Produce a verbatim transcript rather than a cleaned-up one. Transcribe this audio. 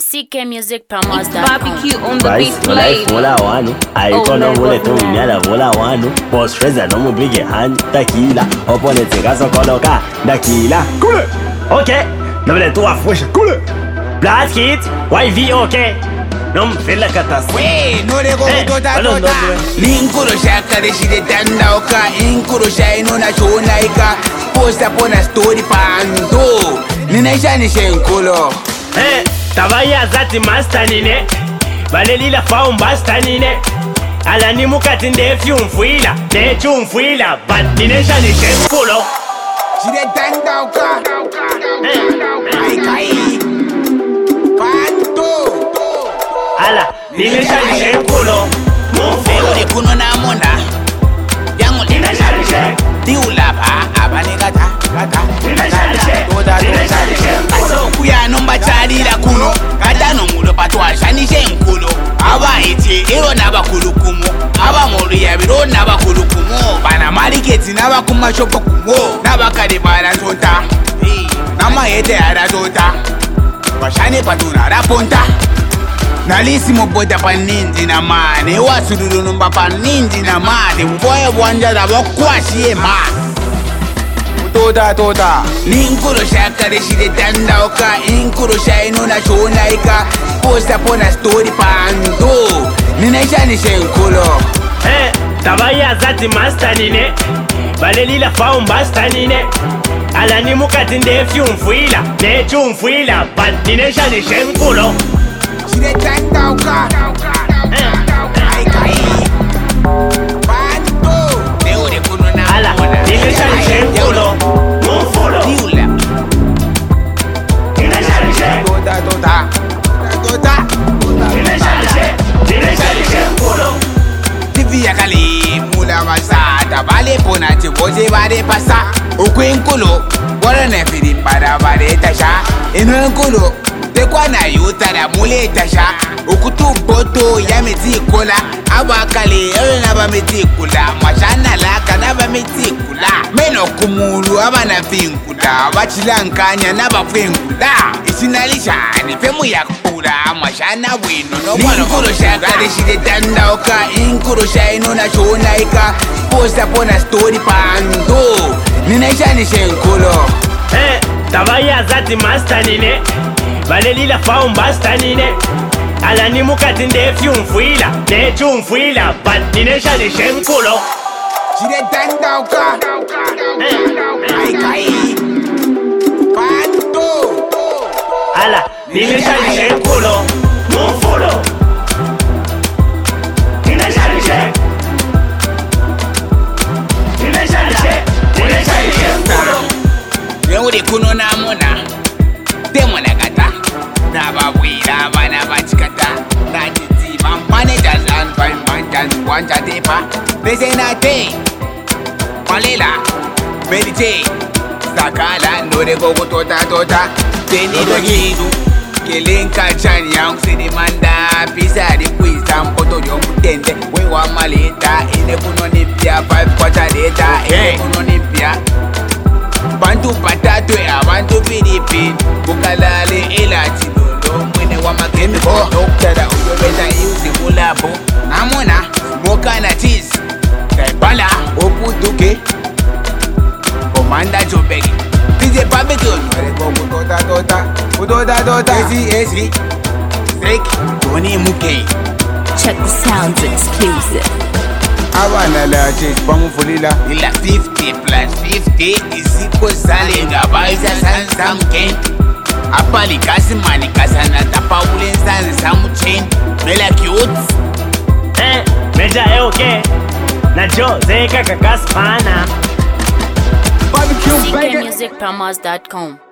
C K Music Promos dot com. Barbecue on the Vice, beat my play. life vola wanu. I Oh, kono man, vole what tu man? nyala vola wanu. Boss Fraser no mu big hand tequila. Opone tega so koloka dakila. Cool. Okay. No vele tu afresh. Cool. Black Kid, Y V okay. No mfela katas. We no le go Eh, tota I don't tota. know, Ninkuro shaka de shide danda oka. Inkuro shai no na shona ika. Post upon a story pando. Nina shani shenkulo. Eh, tabaya zati master nine. Baleli la fa un basta nine. Ala ni mukati ndefu mfuila. Ndefu mfuila. But nine shani shenkulo. Shide danda oka. Kai kai. Pando. Ala, nine shani shenkulo. Mufelo de kuno na monda. Yangu nina shani shen. Diula pa abane gata gata. Nina shani shen. Toda toda. Aso kuya nomba chari la kuno. Kata no mulo patwa shani shen kulo. Aba iti ero naba kulukumo. Aba mori ya biro naba kulukumo. Bana mariketi naba kuma shopo kumo. Naba kade bara tonta. Nama yete ara tonta. Washane patuna raponta. Nalisi moboda pa ninji na mane. Wasuduru numba pa ninji na mane. Mboye wanja da wakwashi e ma. Toda toda. Ninkuro shaka de shide danda oka. Inkuro shai no na shona ika. Post upon a story pando. Nina shani shenkulo. Eh, tabaya zati master nine. Baleli la fa un basta nine. Ala ni mukati ndefu mfuila. Ndefu mfuila. But nine shani shenkulo. Shide danda oka. Kai kai. Pando. Neo de kuno na Ala, mona. nine shani shenkulo. Mufulo. Diula. Nine shani shen. Toda toda. Toda toda. Nine shani shen. Nine shani shenkulo. Tivi ya kali mula masata vale pona te boze vale pasa ukwenkulo bora na firi para vale tasha eno nkulo te kwana yuta da mule tasha ukutu boto ya meti kola abakale ero na ba meti kula mashana la kana ba meti kula meno kumulu abana finkula bachilankanya na ba finkula isinalisha ni femu ya kula mashana wino no bwana kulo shaka de shide danda oka inkuro shai no na shona ika post upon a story pando nina shani shenkulo. Eh, tabaya zati master nine. Baleli la fa un basta nine. Ala ni mukati ndefu mfuila. Ndefu mfuila. But nine shani shenkulo. Shide danda oka. Kai kai. Pando. Ala, nine shani shenkulo. Mufulo. Nine shani shen. Nine shani shen. Nine shani shenkulo. Neo de kuno na mona. Demo na gata. Na babwira bana bachikata. Na titi man managers and fine managers wanja tepa. Bese na te. Malela. Medite. Sakala no de gogo tota tota. Teni do kidu. Kelenka chani yang sidi manda. Pisa di kwisa mpoto yomutende. We wa maleta. Ine kuno nipia. Five quarter data. Ine kuno nipia. Bantu patato ya bantu Philippine Bukalale ila chidolo mwene wa makemiko Doktada uyobeta yuzi mulabo Namona smoka na cheese Kaipala oputuke Komanda Jobegi Pije barbecue Noreko kutota tota Kutota tota Ezi ezi Steak Tony Mukei. Check the sounds exclusive. Abana la cheese pamufulila ila fifty plus fifty is equal sale ngabaisa sansa mken apali kasi mani kasana tapawule sansa mchen mela cute Eh, meja e okay. Na jo zeka kakaspana. C K Music Promos dot com.